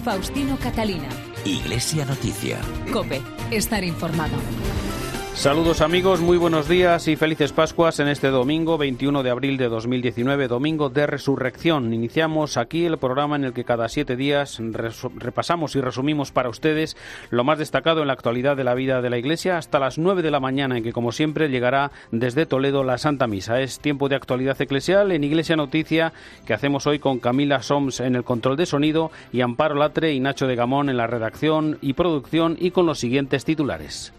Faustino Catalina. Iglesia Noticia. COPE. Estar informado. Saludos amigos, muy buenos días y felices Pascuas en este domingo 21 de abril de 2019, domingo de Resurrección. Iniciamos aquí el programa en el que cada 7 días repasamos y resumimos para ustedes lo más destacado en la actualidad de la vida de la Iglesia hasta las 9 de la mañana, en que como siempre llegará desde Toledo la Santa Misa. Es tiempo de actualidad eclesial en Iglesia Noticia, que hacemos hoy con Camila Soms en el control de sonido y Amparo Latre y Nacho de Gamón en la redacción y producción, y con los siguientes titulares.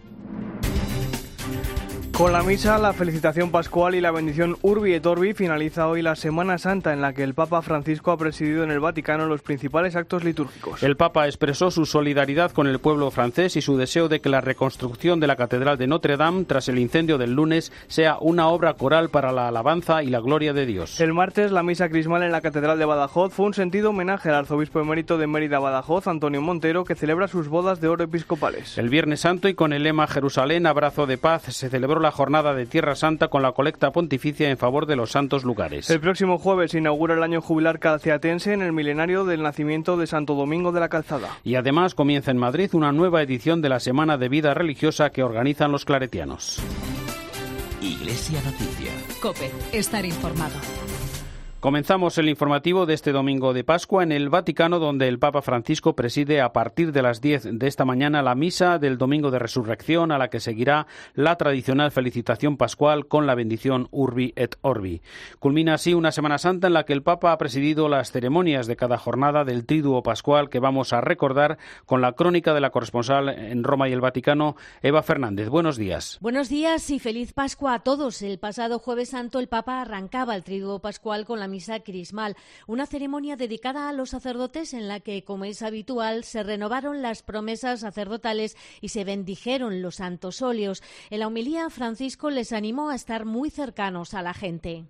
Con la misa, la felicitación pascual y la bendición Urbi et Orbi finaliza hoy la Semana Santa, en la que el Papa Francisco ha presidido en el Vaticano los principales actos litúrgicos. El Papa expresó su solidaridad con el pueblo francés y su deseo de que la reconstrucción de la Catedral de Notre Dame tras el incendio del lunes sea una obra coral para la alabanza y la gloria de Dios. El martes, la misa crismal en la Catedral de Badajoz fue un sentido homenaje al arzobispo emérito de Mérida-Badajoz, Antonio Montero, que celebra sus bodas de oro episcopales. El Viernes Santo, y con el lema Jerusalén, abrazo de paz, se celebró la jornada de Tierra Santa con la colecta pontificia en favor de los santos lugares. El próximo jueves se inaugura el año jubilar calceatense en el milenario del nacimiento de Santo Domingo de la Calzada. Y además comienza en Madrid una nueva edición de la Semana de Vida Religiosa que organizan los claretianos. Iglesia Noticia. COPE. Estar informado. Comenzamos el informativo de este domingo de Pascua en el Vaticano, donde el Papa Francisco preside a partir de las 10 de esta mañana la misa del Domingo de Resurrección, a la que seguirá la tradicional felicitación pascual con la bendición Urbi et Orbi. Culmina así una Semana Santa en la que el Papa ha presidido las ceremonias de cada jornada del Triduo Pascual, que vamos a recordar con la crónica de la corresponsal en Roma y el Vaticano, Eva Fernández. Buenos días. Buenos días y feliz Pascua a todos. El pasado Jueves Santo el Papa arrancaba el Triduo Pascual con la misa crismal, una ceremonia dedicada a los sacerdotes en la que, como es habitual, se renovaron las promesas sacerdotales y se bendijeron los santos óleos. En la homilía, Francisco les animó a estar muy cercanos a la gente.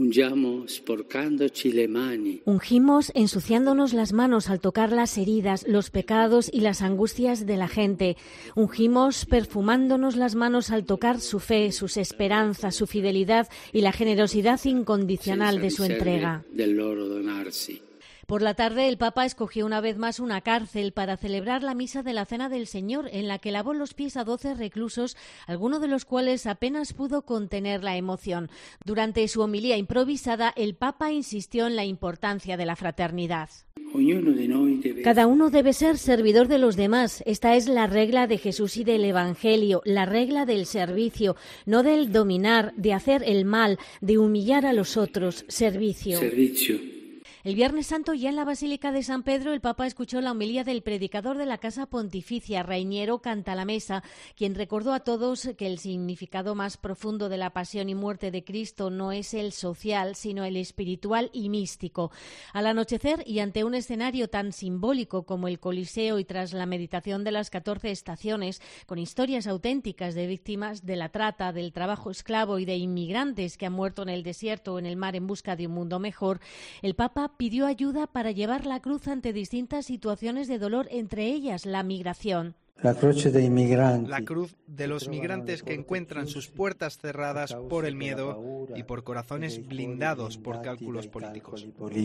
Ungimos ensuciándonos las manos al tocar las heridas, los pecados y las angustias de la gente. Ungimos perfumándonos las manos al tocar su fe, sus esperanzas, su fidelidad y la generosidad incondicional de su entrega. Por la tarde, el Papa escogió una vez más una cárcel para celebrar la misa de la Cena del Señor, en la que lavó los pies a 12 reclusos, alguno de los cuales apenas pudo contener la emoción. Durante su homilía improvisada, el Papa insistió en la importancia de la fraternidad. Cada uno debe ser servidor de los demás. Esta es la regla de Jesús y del Evangelio, la regla del servicio, no del dominar, de hacer el mal, de humillar a los otros. Servicio. El Viernes Santo, ya en la Basílica de San Pedro, el Papa escuchó la homilía del predicador de la Casa Pontificia, Rainiero Cantalamessa, quien recordó a todos que el significado más profundo de la pasión y muerte de Cristo no es el social, sino el espiritual y místico. Al anochecer, y ante un escenario tan simbólico como el Coliseo y tras la meditación de las 14 estaciones, con historias auténticas de víctimas de la trata, del trabajo esclavo y de inmigrantes que han muerto en el desierto o en el mar en busca de un mundo mejor, el Papa pidió ayuda para llevar la cruz ante distintas situaciones de dolor, entre ellas la migración. La cruz de los migrantes que encuentran sus puertas cerradas por el miedo y por corazones blindados por cálculos políticos.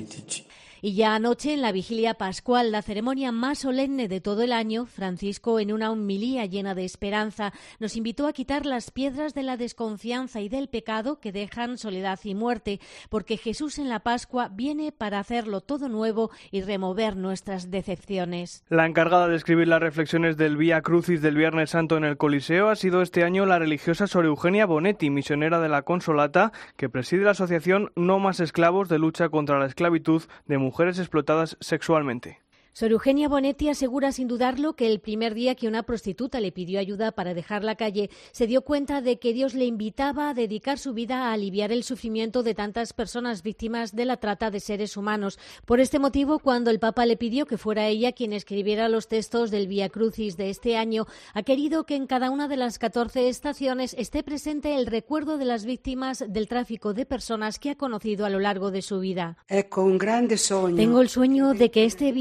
Y ya anoche, en la vigilia pascual, la ceremonia más solemne de todo el año, Francisco, en una homilía llena de esperanza, nos invitó a quitar las piedras de la desconfianza y del pecado que dejan soledad y muerte, porque Jesús en la Pascua viene para hacerlo todo nuevo y remover nuestras decepciones. La encargada de escribir las reflexiones del Vía Crucis del Viernes Santo en el Coliseo ha sido este año la religiosa Sor Eugenia Bonetti, misionera de la Consolata, que preside la asociación No Más Esclavos, de lucha contra la esclavitud de mujeres explotadas sexualmente. Sor Eugenia Bonetti asegura sin dudarlo que el primer día que una prostituta le pidió ayuda para dejar la calle, se dio cuenta de que Dios le invitaba a dedicar su vida a aliviar el sufrimiento de tantas personas víctimas de la trata de seres humanos. Por este motivo, cuando el Papa le pidió que fuera ella quien escribiera los textos del Vía Crucis de este año, ha querido que en cada una de las 14 estaciones esté presente el recuerdo de las víctimas del tráfico de personas que ha conocido a lo largo de su vida. Tengo un grande sueño. Tengo el sueño de que este Vía Crucis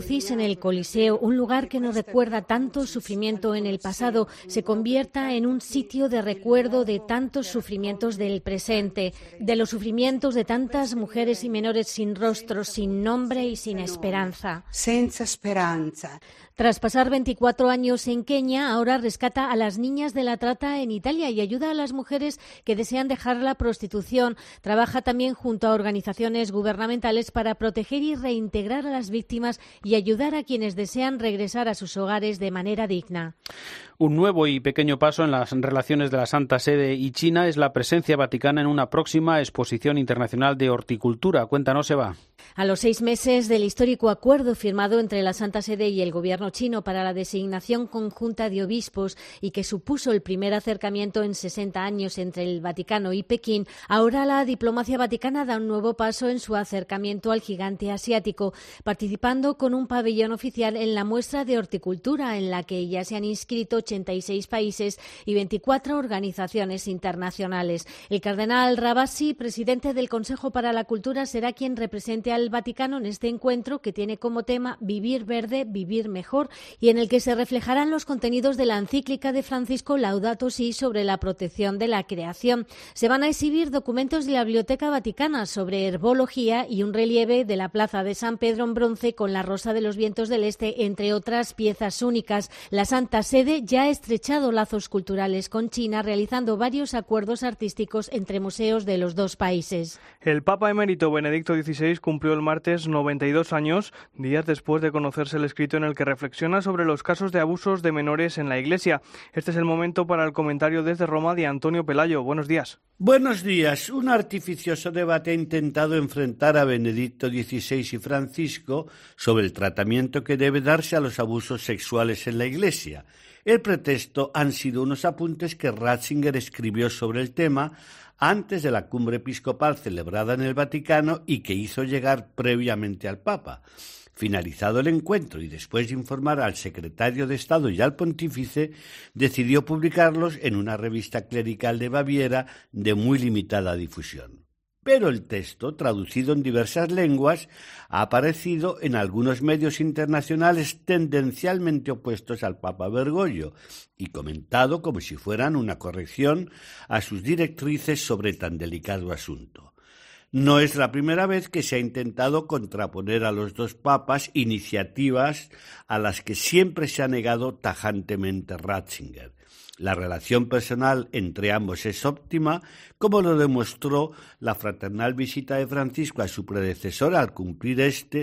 Crucis en el Coliseo, un lugar que nos recuerda tanto sufrimiento en el pasado, se convierta en un sitio de recuerdo de tantos sufrimientos del presente, de los sufrimientos de tantas mujeres y menores sin rostro, sin nombre y sin esperanza. Senza speranza. Tras pasar 24 años en Kenia, ahora rescata a las niñas de la trata en Italia y ayuda a las mujeres que desean dejar la prostitución. Trabaja también junto a organizaciones gubernamentales para proteger y reintegrar a las víctimas y ayudar a quienes desean regresar a sus hogares de manera digna. Un nuevo y pequeño paso en las relaciones de la Santa Sede y China es la presencia vaticana en una próxima exposición internacional de horticultura. Cuéntanos, Eva. A los 6 meses del histórico acuerdo firmado entre la Santa Sede y el gobierno chino para la designación conjunta de obispos y que supuso el primer acercamiento en 60 años entre el Vaticano y Pekín, ahora la diplomacia vaticana da un nuevo paso en su acercamiento al gigante asiático, participando con un pabellón oficial en la muestra de horticultura en la que ya se han inscrito 86 países y 24 organizaciones internacionales. El cardenal Ravasi, presidente del Consejo para la Cultura, será quien represente al Vaticano en este encuentro que tiene como tema Vivir verde, vivir mejor, y en el que se reflejarán los contenidos de la encíclica de Francisco Laudato Si sobre la protección de la creación. Se van a exhibir documentos de la Biblioteca Vaticana sobre herbología y un relieve de la Plaza de San Pedro en bronce con la Rosa de los Vientos del Este, entre otras piezas únicas. La Santa Sede ya ha estrechado lazos culturales con China, realizando varios acuerdos artísticos entre museos de los dos países. El Papa emérito Benedicto XVI cumplió el martes 92 años, días después de conocerse el escrito en el que reflexiona sobre los casos de abusos de menores en la Iglesia. Este es el momento para el comentario desde Roma de Antonio Pelayo. Buenos días. Buenos días. Un artificioso debate ha intentado enfrentar a Benedicto XVI y Francisco sobre el tratamiento que debe darse a los abusos sexuales en la Iglesia. El pretexto han sido unos apuntes que Ratzinger escribió sobre el tema antes de la cumbre episcopal celebrada en el Vaticano y que hizo llegar previamente al Papa. Finalizado el encuentro y después de informar al secretario de Estado y al pontífice, decidió publicarlos en una revista clerical de Baviera de muy limitada difusión. Pero el texto, traducido en diversas lenguas, ha aparecido en algunos medios internacionales tendencialmente opuestos al Papa Bergoglio y comentado como si fueran una corrección a sus directrices sobre tan delicado asunto. No es la primera vez que se ha intentado contraponer a los dos papas iniciativas a las que siempre se ha negado tajantemente Ratzinger. La relación personal entre ambos es óptima, como lo demostró la fraternal visita de Francisco a su predecesor al cumplir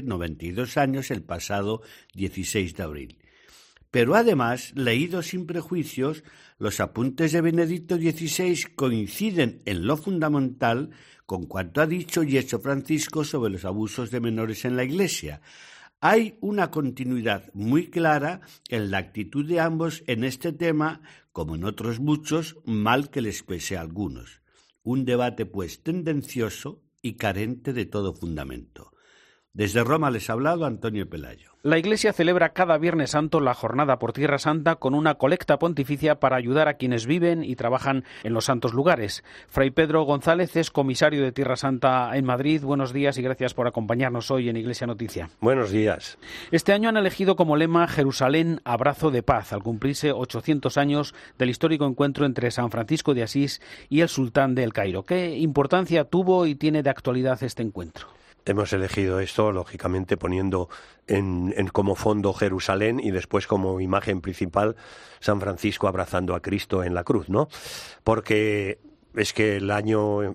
92 años el pasado 16 de abril. Pero además, leídos sin prejuicios, los apuntes de Benedicto XVI coinciden en lo fundamental con cuanto ha dicho y hecho Francisco sobre los abusos de menores en la Iglesia. Hay una continuidad muy clara en la actitud de ambos en este tema, como en otros muchos, mal que les pese a algunos. Un debate, pues, tendencioso y carente de todo fundamento. Desde Roma les ha hablado Antonio Pelayo. La Iglesia celebra cada Viernes Santo la Jornada por Tierra Santa con una colecta pontificia para ayudar a quienes viven y trabajan en los santos lugares. Fray Pedro González es comisario de Tierra Santa en Madrid. Buenos días y gracias por acompañarnos hoy en Iglesia Noticia. Buenos días. Este año han elegido como lema Jerusalén, abrazo de paz, al cumplirse 800 años del histórico encuentro entre San Francisco de Asís y el sultán de El Cairo. ¿Qué importancia tuvo y tiene de actualidad este encuentro? Hemos elegido esto, lógicamente, poniendo en como fondo Jerusalén y después como imagen principal San Francisco abrazando a Cristo en la cruz, ¿no? Porque es que el año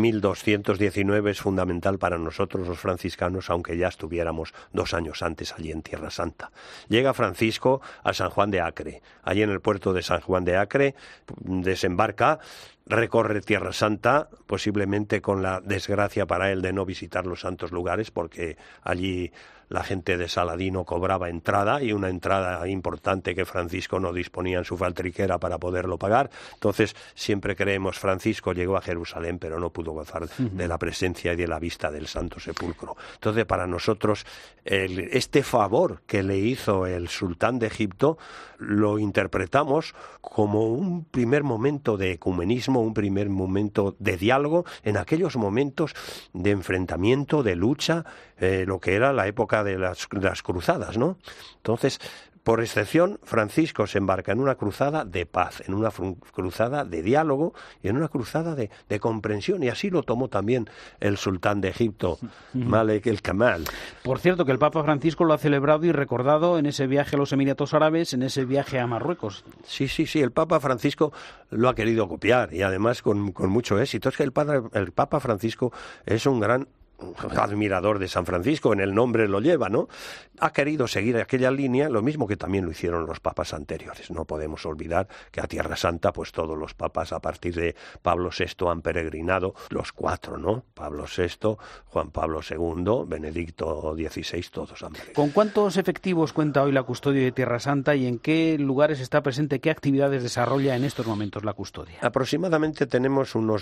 1219 es fundamental para nosotros los franciscanos, aunque ya estuviéramos 2 años antes allí en Tierra Santa. Llega Francisco a San Juan de Acre. Allí en el puerto de San Juan de Acre desembarca, recorre Tierra Santa, posiblemente con la desgracia para él de no visitar los santos lugares, porque allí la gente de Saladino cobraba entrada, y una entrada importante que Francisco no disponía en su faltriquera para poderlo pagar. Entonces, siempre creemos, Francisco llegó a Jerusalén, pero no pudo gozar de la presencia y de la vista del Santo Sepulcro. Entonces, para nosotros, este favor que le hizo el sultán de Egipto, lo interpretamos como un primer momento de ecumenismo como un primer momento de diálogo en aquellos momentos de enfrentamiento, de lucha, lo que era la época de las cruzadas, ¿no? Entonces, por excepción, Francisco se embarca en una cruzada de paz, en una cruzada de diálogo y en una cruzada de comprensión. Y así lo tomó también el sultán de Egipto, Malek el Kamal. Por cierto, que el Papa Francisco lo ha celebrado y recordado en ese viaje a los Emiratos Árabes, en ese viaje a Marruecos. Sí, el Papa Francisco lo ha querido copiar y además con mucho éxito. Es que el Papa Francisco es un gran admirador de San Francisco, en el nombre lo lleva, ¿no? Ha querido seguir aquella línea, lo mismo que también lo hicieron los papas anteriores. No podemos olvidar que a Tierra Santa, pues todos los papas a partir de Pablo VI han peregrinado, los 4, ¿no? Pablo VI, Juan Pablo II, Benedicto XVI, todos han peregrinado. ¿Con cuántos efectivos cuenta hoy la custodia de Tierra Santa y en qué lugares está presente, qué actividades desarrolla en estos momentos la custodia? Aproximadamente tenemos unos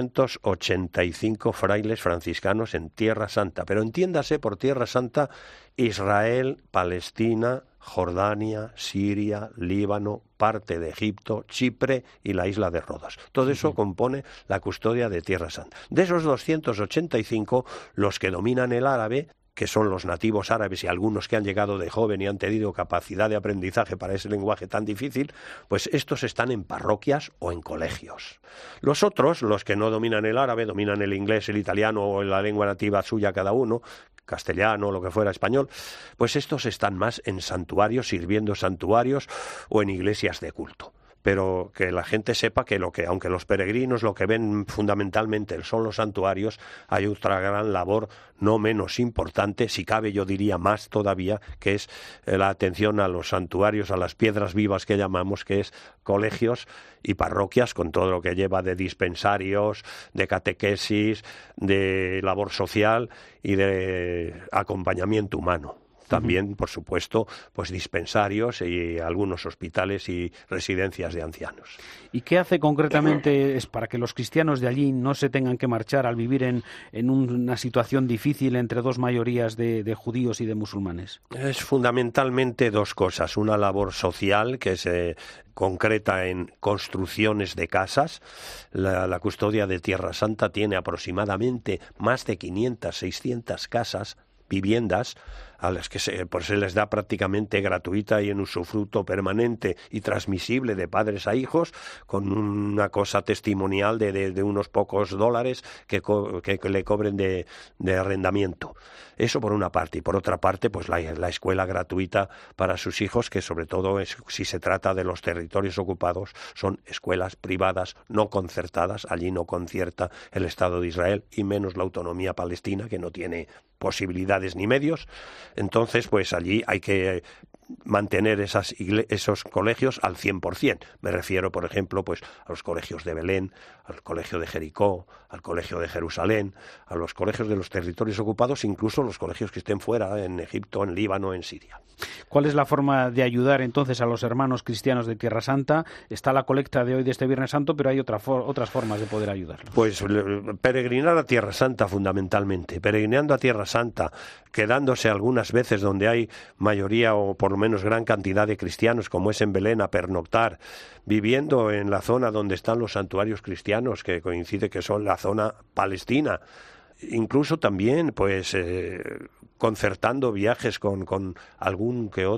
285 frailes franciscanos en Tierra Santa, pero entiéndase por Tierra Santa Israel, Palestina, Jordania, Siria, Líbano, parte de Egipto, Chipre y la isla de Rodas. Todo eso compone la custodia de Tierra Santa. De esos 285, los que dominan el árabe, que son los nativos árabes y algunos que han llegado de joven y han tenido capacidad de aprendizaje para ese lenguaje tan difícil, pues estos están en parroquias o en colegios. Los otros, los que no dominan el árabe, dominan el inglés, el italiano o la lengua nativa suya cada uno, castellano, lo que fuera, español, pues estos están más en santuarios, sirviendo santuarios o en iglesias de culto. Pero que la gente sepa que aunque los peregrinos lo que ven fundamentalmente son los santuarios, hay otra gran labor no menos importante, si cabe yo diría más todavía, que es la atención a los santuarios, a las piedras vivas que llamamos, que es colegios y parroquias, con todo lo que lleva de dispensarios, de catequesis, de labor social y de acompañamiento humano. También, por supuesto, pues dispensarios y algunos hospitales y residencias de ancianos. ¿Y qué hace concretamente es para que los cristianos de allí no se tengan que marchar al vivir en una situación difícil entre dos mayorías de judíos y de musulmanes? Es fundamentalmente dos cosas. Una labor social que se concreta en construcciones de casas. La custodia de Tierra Santa tiene aproximadamente más de 500, 600 casas, viviendas, a las que se les da prácticamente gratuita y en usufructo permanente y transmisible de padres a hijos, con una cosa testimonial de unos pocos dólares que le cobren de arrendamiento. Eso por una parte. Y por otra parte, pues la escuela gratuita para sus hijos, que sobre todo si se trata de los territorios ocupados, son escuelas privadas, no concertadas. Allí no concierta el Estado de Israel y menos la autonomía palestina, que no tiene posibilidades ni medios. Entonces, pues allí hay que mantener esos colegios al 100%. Me refiero, por ejemplo, pues a los colegios de Belén, al colegio de Jericó, al colegio de Jerusalén, a los colegios de los territorios ocupados, incluso los colegios que estén fuera, en Egipto, en Líbano, en Siria. ¿Cuál es la forma de ayudar entonces a los hermanos cristianos de Tierra Santa? Está la colecta de hoy de este Viernes Santo, pero hay otras formas de poder ayudarlos. Pues peregrinar a Tierra Santa fundamentalmente, peregrinando a Tierra Santa, quedándose algunas veces donde hay mayoría o por lo menos gran cantidad de cristianos, como es en Belén, a pernoctar, viviendo en la zona donde están los santuarios cristianos, que coincide que son la zona palestina. Incluso también, pues, concertando viajes con alguna que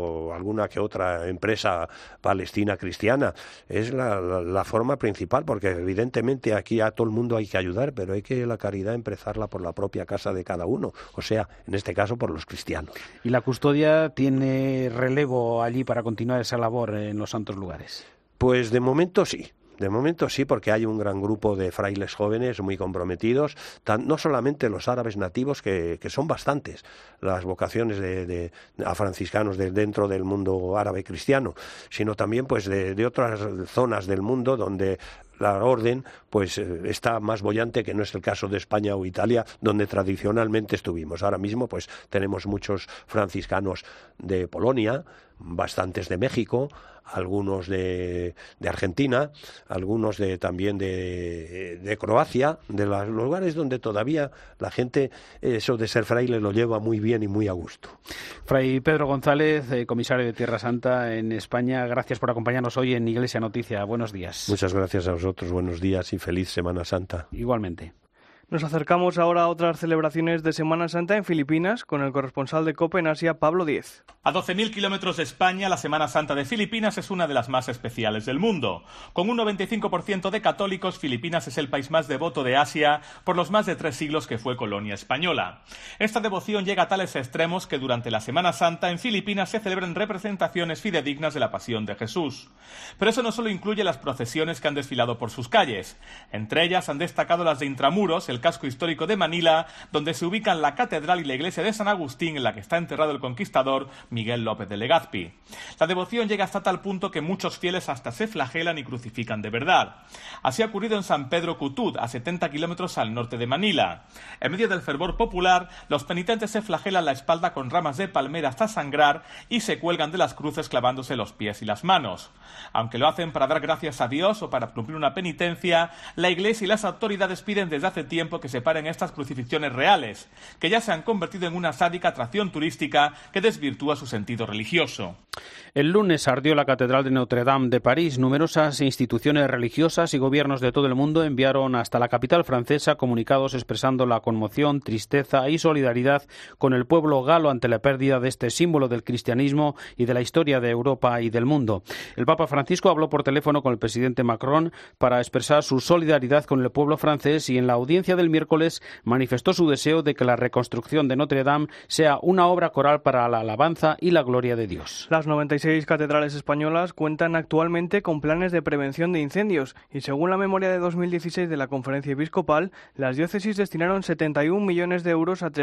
otra empresa palestina cristiana. Es la forma principal, porque evidentemente aquí a todo el mundo hay que ayudar, pero hay que la caridad empezarla por la propia casa de cada uno, o sea, en este caso por los cristianos. ¿Y la custodia tiene relevo allí para continuar esa labor en los santos lugares? Pues de momento sí. De momento sí, porque hay un gran grupo de frailes jóvenes muy comprometidos, no solamente los árabes nativos, que son bastantes las vocaciones a franciscanos dentro del mundo árabe cristiano, sino también pues de otras zonas del mundo donde la orden pues está más boyante, que no es el caso de España o Italia, donde tradicionalmente estuvimos. Ahora mismo pues tenemos muchos franciscanos de Polonia, bastantes de México, algunos de Argentina, algunos también de Croacia, de los lugares donde todavía la gente eso de ser fraile lo lleva muy bien y muy a gusto. Fray Pedro González, comisario de Tierra Santa en España, gracias por acompañarnos hoy en Iglesia Noticia. Buenos días. Muchas gracias a vosotros, buenos días y feliz Semana Santa. Igualmente. Nos acercamos ahora a otras celebraciones de Semana Santa en Filipinas con el corresponsal de COPE en Asia, Pablo Díez. A 12.000 kilómetros de España, la Semana Santa de Filipinas es una de las más especiales del mundo. Con un 95% de católicos, Filipinas es el país más devoto de Asia por los más de 3 siglos que fue colonia española. Esta devoción llega a tales extremos que durante la Semana Santa en Filipinas se celebran representaciones fidedignas de la Pasión de Jesús. Pero eso no solo incluye las procesiones que han desfilado por sus calles. Entre ellas han destacado las de Intramuros, el casco histórico de Manila, donde se ubican la catedral y la iglesia de San Agustín, en la que está enterrado el conquistador Miguel López de Legazpi. La devoción llega hasta tal punto que muchos fieles hasta se flagelan y crucifican de verdad. Así ha ocurrido en San Pedro Cutut, a 70 kilómetros al norte de Manila. En medio del fervor popular, los penitentes se flagelan la espalda con ramas de palmera hasta sangrar y se cuelgan de las cruces clavándose los pies y las manos. Aunque lo hacen para dar gracias a Dios o para cumplir una penitencia, la iglesia y las autoridades piden desde hace tiempo que se paren estas crucifixiones reales, que ya se han convertido en una sádica atracción turística que desvirtúa su sentido religioso. El lunes ardió la Catedral de Notre Dame de París. Numerosas instituciones religiosas y gobiernos de todo el mundo enviaron hasta la capital francesa comunicados expresando la conmoción, tristeza y solidaridad con el pueblo galo ante la pérdida de este símbolo del cristianismo y de la historia de Europa y del mundo. El Papa Francisco habló por teléfono con el presidente Macron para expresar su solidaridad con el pueblo francés y en la audiencia del miércoles manifestó su deseo de que la reconstrucción de Notre Dame sea una obra coral para la alabanza y la gloria de Dios. Las 96 catedrales españolas cuentan actualmente con planes de prevención de incendios y según la memoria de 2016 de la Conferencia Episcopal, las diócesis destinaron 71 millones de euros a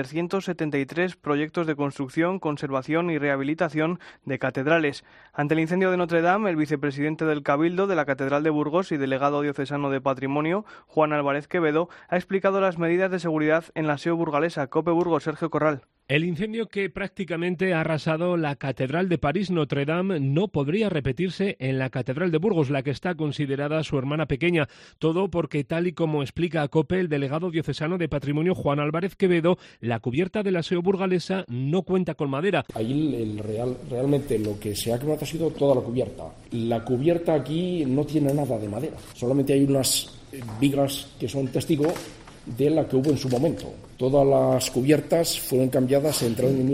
373 proyectos de construcción, conservación y rehabilitación de catedrales. Ante el incendio de Notre Dame, el vicepresidente del Cabildo de la Catedral de Burgos y delegado diocesano de Patrimonio, Juan Álvarez Quevedo, ha explicado las medidas de seguridad en la SEO burgalesa. COPE Burgos, Sergio Corral. El incendio que prácticamente ha arrasado la Catedral de París Notre Dame no podría repetirse en la Catedral de Burgos, la que está considerada su hermana pequeña. Todo porque, tal y como explica a COPE el delegado diocesano de Patrimonio Juan Álvarez Quevedo, la cubierta de la SEO burgalesa no cuenta con madera. Ahí realmente lo que se ha quemado ha sido toda la cubierta. La cubierta aquí no tiene nada de madera, solamente hay unas vigas que son testigo de la que hubo en su momento. Todas las cubiertas fueron cambiadas entre el año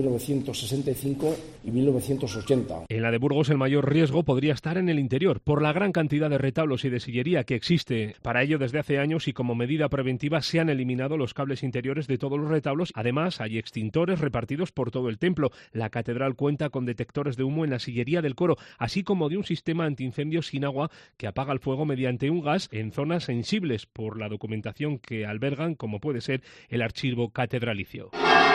1965 y 1980. En la de Burgos el mayor riesgo podría estar en el interior, por la gran cantidad de retablos y de sillería que existe. Para ello, desde hace años y como medida preventiva, se han eliminado los cables interiores de todos los retablos. Además, hay extintores repartidos por todo el templo. La catedral cuenta con detectores de humo en la sillería del coro, así como de un sistema antiincendios sin agua que apaga el fuego mediante un gas en zonas sensibles por la documentación que albergan, como puede ser el archivo catedralicio.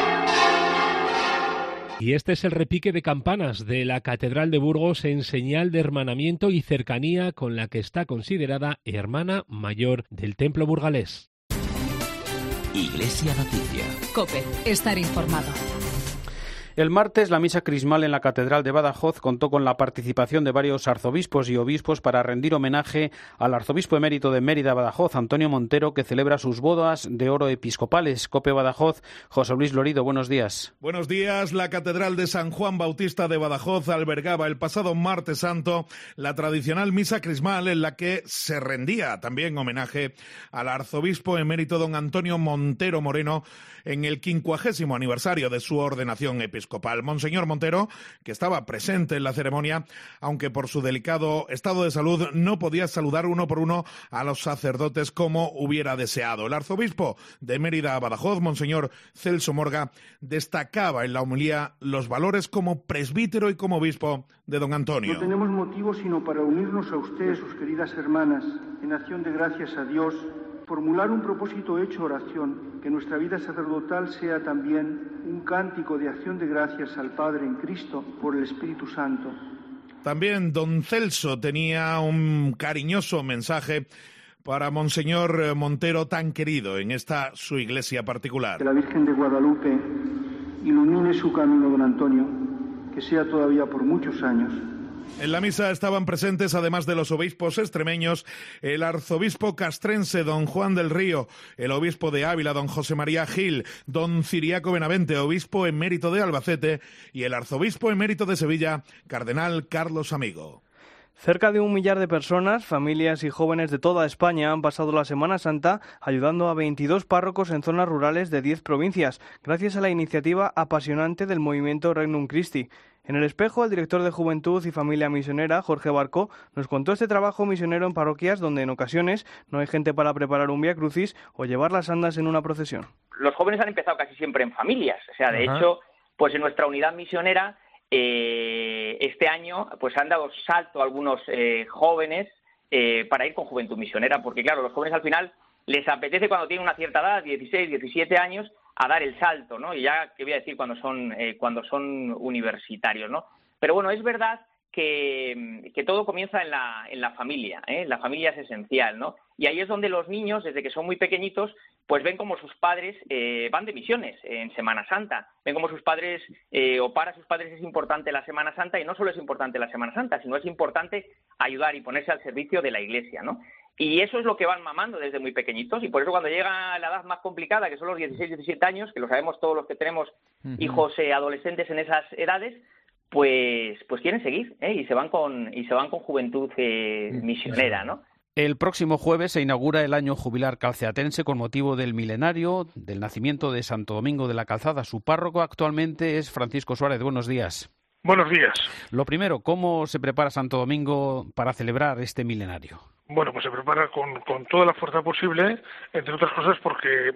Y este es el repique de campanas de la Catedral de Burgos en señal de hermanamiento y cercanía con la que está considerada hermana mayor del templo burgalés. Iglesia Noticia. COPE, estar informado. El martes, la misa crismal en la Catedral de Badajoz contó con la participación de varios arzobispos y obispos para rendir homenaje al arzobispo emérito de Mérida, Badajoz, Antonio Montero, que celebra sus bodas de oro episcopales. COPE Badajoz, José Luis Lorido, buenos días. Buenos días. La Catedral de San Juan Bautista de Badajoz albergaba el pasado martes santo la tradicional misa crismal en la que se rendía también homenaje al arzobispo emérito don Antonio Montero Moreno en el 50º aniversario de su ordenación episcopal. Monseñor Montero, que estaba presente en la ceremonia, aunque por su delicado estado de salud no podía saludar uno por uno a los sacerdotes como hubiera deseado. El arzobispo de Mérida Badajoz, Monseñor Celso Morga, destacaba en la homilía los valores como presbítero y como obispo de don Antonio. No tenemos motivo sino para unirnos a ustedes, sus queridas hermanas, en acción de gracias a Dios, formular un propósito hecho oración, que nuestra vida sacerdotal sea también un cántico de acción de gracias al Padre en Cristo por el Espíritu Santo. También don Celso tenía un cariñoso mensaje para Monseñor Montero, tan querido en esta su iglesia particular. Que la Virgen de Guadalupe ilumine su camino, don Antonio, que sea todavía por muchos años En la misa estaban presentes, además de los obispos extremeños, el arzobispo castrense don Juan del Río, el obispo de Ávila don José María Gil, don Ciriaco Benavente, obispo emérito de Albacete, y el arzobispo emérito de Sevilla, cardenal Carlos Amigo. Cerca de 1 millar de personas, familias y jóvenes de toda España han pasado la Semana Santa ayudando a 22 párrocos en zonas rurales de 10 provincias, gracias a la iniciativa apasionante del movimiento Regnum Christi. En El Espejo, el director de Juventud y Familia Misionera, Jorge Barco, nos contó este trabajo misionero en parroquias donde en ocasiones no hay gente para preparar un Vía Crucis o llevar las andas en una procesión. Los jóvenes han empezado casi siempre en familias, o sea, de hecho, pues en nuestra unidad misionera este año pues han dado salto a algunos jóvenes para ir con Juventud Misionera, porque claro, los jóvenes al final les apetece cuando tienen una cierta edad, 16, 17 años, a dar el salto, ¿no? Y ya, ¿qué voy a decir cuando son universitarios, ¿no? Pero bueno, es verdad que todo comienza en la familia, ¿eh? La familia es esencial, ¿no? Y ahí es donde los niños, desde que son muy pequeñitos, pues ven como sus padres van de misiones en Semana Santa. Ven como sus padres, o para sus padres es importante la Semana Santa, y no solo es importante la Semana Santa, sino es importante ayudar y ponerse al servicio de la Iglesia, ¿no? Y eso es lo que van mamando desde muy pequeñitos, y por eso cuando llega la edad más complicada, que son los 16, 17 años, que lo sabemos todos los que tenemos hijos adolescentes en esas edades, pues quieren seguir, y se van con Juventud Misionera, ¿no? El próximo jueves se inaugura el año jubilar calceatense con motivo del milenario del nacimiento de Santo Domingo de la Calzada. Su párroco actualmente es Francisco Suárez. Buenos días. Buenos días. Lo primero, ¿cómo se prepara Santo Domingo para celebrar este milenario? Bueno, pues se prepara con toda la fuerza posible, entre otras cosas porque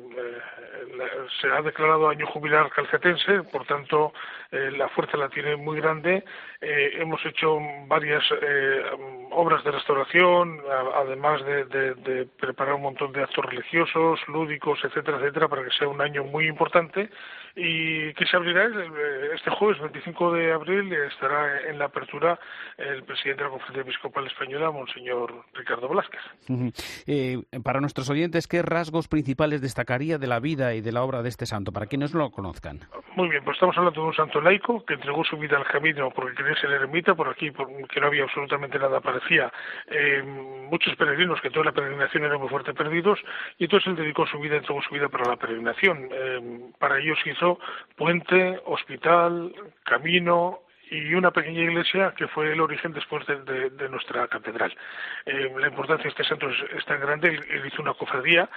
se ha declarado año jubilar calcetense, por tanto la fuerza la tiene muy grande. Hemos hecho varias obras de restauración, además de preparar un montón de actos religiosos, lúdicos, etcétera, etcétera, para que sea un año muy importante, y que se abrirá este jueves 25 de abril. Estará en la apertura el presidente de la Conferencia Episcopal Española, Monseñor Ricardo Velázquez. Para nuestros oyentes, ¿qué rasgos principales destacaría de la vida y de la obra de este santo, para quienes no lo conozcan? Muy bien, pues estamos hablando de un santo laico que entregó su vida al camino porque quería ser eremita, por aquí, que no había absolutamente nada, parecía muchos peregrinos que toda la peregrinación eran muy fuerte perdidos, y entonces él dedicó su vida, entregó su vida para la peregrinación. Para ello se hizo puente, hospital, camino y una pequeña iglesia que fue el origen después de nuestra catedral. La importancia de este santo es tan grande. Él hizo una cofradía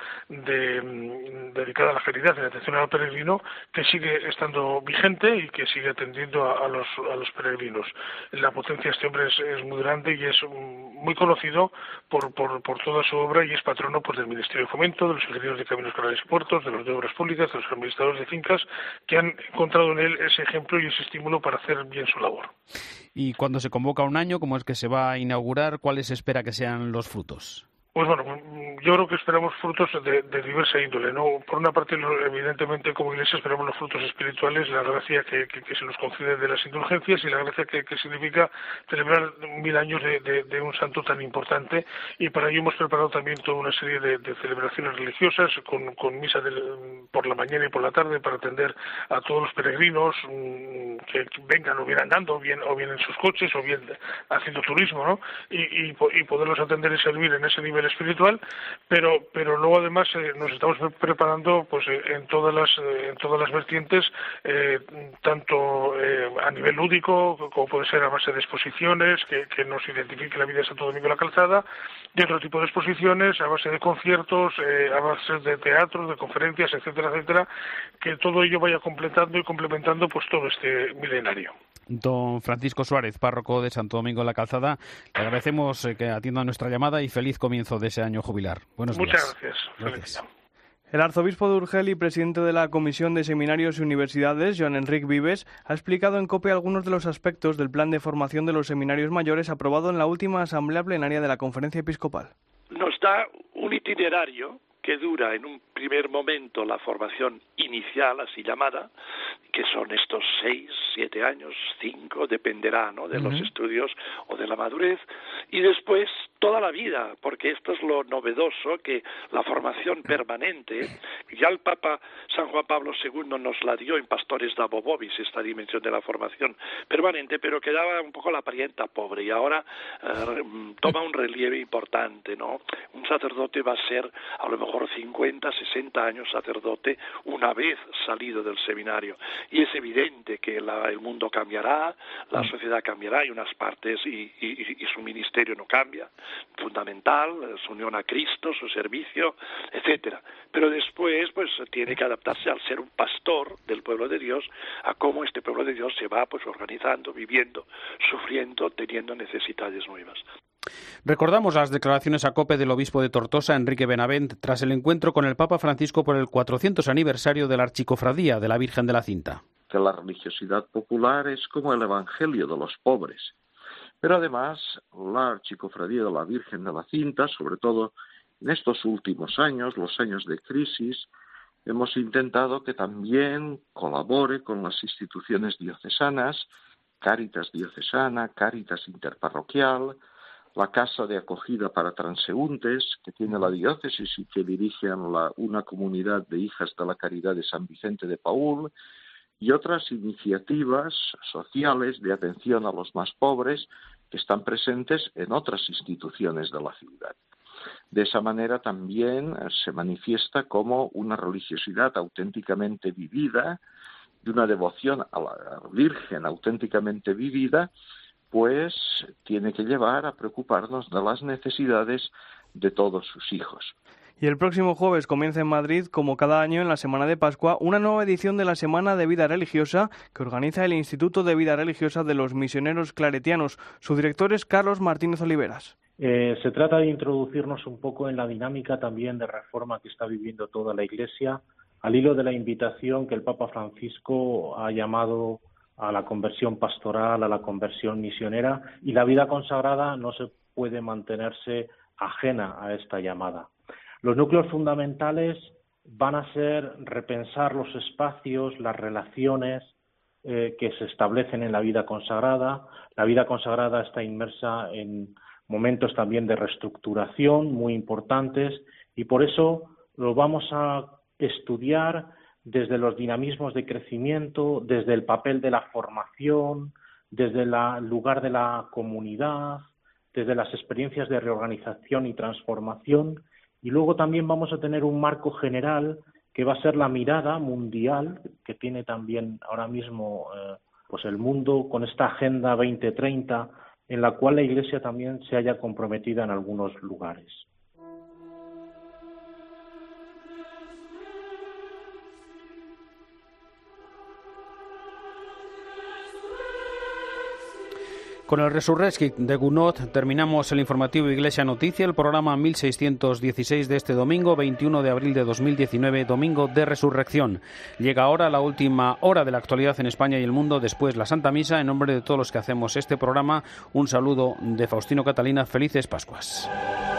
dedicada a la caridad y la atención al peregrino, que sigue estando vigente y que sigue atendiendo a los peregrinos. La potencia de este hombre es muy grande y es muy conocido por toda su obra, y es patrono pues del Ministerio de Fomento, de los ingenieros de caminos, canales y puertos, de los de obras públicas, de los administradores de fincas, que han encontrado en él ese ejemplo y ese estímulo para hacer bien su labor. Y cuando se convoca un año, ¿cómo es que se va a inaugurar? ¿Cuáles se espera que sean los frutos? Pues bueno, yo creo que esperamos frutos de diversa índole, ¿no? Por una parte, evidentemente, como Iglesia esperamos los frutos espirituales, la gracia que se nos concede de las indulgencias, y la gracia que significa celebrar 1000 años de un santo tan importante, y para ello hemos preparado también toda una serie de celebraciones religiosas con misa por la mañana y por la tarde para atender a todos los peregrinos que vengan o bien andando, o bien en sus coches, o bien haciendo turismo, ¿no? Y poderlos atender y servir en ese nivel espiritual, pero luego además nos estamos preparando pues en todas las vertientes, tanto a nivel lúdico, como puede ser a base de exposiciones que nos identifique la vida de Santo Domingo de la Calzada, de otro tipo de exposiciones, a base de conciertos, a base de teatros, de conferencias, etcétera, etcétera, que todo ello vaya completando y complementando pues todo este milenario. Don Francisco Suárez, párroco de Santo Domingo de la Calzada, le agradecemos que atienda nuestra llamada y feliz comienzo de ese año jubilar. Buenos días. Muchas gracias. El arzobispo de Urgel y presidente de la Comisión de Seminarios y Universidades, Joan Enric Vives, ha explicado en COPE algunos de los aspectos del plan de formación de los seminarios mayores aprobado en la última asamblea plenaria de la Conferencia Episcopal. Nos da un itinerario que dura en un primer momento la formación inicial, así llamada, que son estos 6, 7 años, 5, dependerá, ¿no?, de los estudios o de la madurez, y después toda la vida, porque esto es lo novedoso, que la formación permanente, ya el Papa San Juan Pablo II nos la dio en Pastores da Bobobis, esta dimensión de la formación permanente, pero quedaba un poco la parienta pobre, y ahora toma un relieve importante, ¿no? Un sacerdote va a ser a lo mejor 50, 60 años sacerdote una vez salido del seminario, y es evidente que el mundo cambiará, la sociedad cambiará, y unas partes y su ministerio no cambia, fundamental, su unión a Cristo, su servicio, etcétera. Pero después, pues, tiene que adaptarse al ser un pastor del pueblo de Dios, a cómo este pueblo de Dios se va, pues, organizando, viviendo, sufriendo, teniendo necesidades nuevas. Recordamos las declaraciones a COPE del obispo de Tortosa, Enrique Benavent, tras el encuentro con el Papa Francisco por el 400 aniversario de la Archicofradía de la Virgen de la Cinta. Que la religiosidad popular es como el evangelio de los pobres. Pero además, la Archicofradía de la Virgen de la Cinta, sobre todo en estos últimos años, los años de crisis, hemos intentado que también colabore con las instituciones diocesanas, Cáritas Diocesana, Cáritas Interparroquial, la Casa de Acogida para Transeúntes, que tiene la diócesis y que dirigen una comunidad de hijas de la Caridad de San Vicente de Paúl, y otras iniciativas sociales de atención a los más pobres que están presentes en otras instituciones de la ciudad. De esa manera también se manifiesta como una religiosidad auténticamente vivida y una devoción a la Virgen auténticamente vivida, pues tiene que llevar a preocuparnos de las necesidades de todos sus hijos. Y el próximo jueves comienza en Madrid, como cada año en la Semana de Pascua, una nueva edición de la Semana de Vida Religiosa que organiza el Instituto de Vida Religiosa de los Misioneros Claretianos. Su director es Carlos Martínez Oliveras. Se trata de introducirnos un poco en la dinámica también de reforma que está viviendo toda la Iglesia, al hilo de la invitación que el Papa Francisco ha llamado a la conversión pastoral, a la conversión misionera, y la vida consagrada no se puede mantenerse ajena a esta llamada. Los núcleos fundamentales van a ser repensar los espacios, las relaciones que se establecen en la vida consagrada. La vida consagrada está inmersa en momentos también de reestructuración muy importantes, y por eso lo vamos a estudiar desde los dinamismos de crecimiento, desde el papel de la formación, desde el lugar de la comunidad, desde las experiencias de reorganización y transformación. Y luego también vamos a tener un marco general que va a ser la mirada mundial que tiene también ahora mismo pues el mundo con esta Agenda 2030, en la cual la Iglesia también se haya comprometida en algunos lugares. Con el Resurrexit de Gounod terminamos el informativo Iglesia Noticia, el programa 1616 de este domingo, 21 de abril de 2019, domingo de Resurrección. Llega ahora la última hora de la actualidad en España y el mundo, después la Santa Misa. En nombre de todos los que hacemos este programa, un saludo de Faustino Catalina. Felices Pascuas.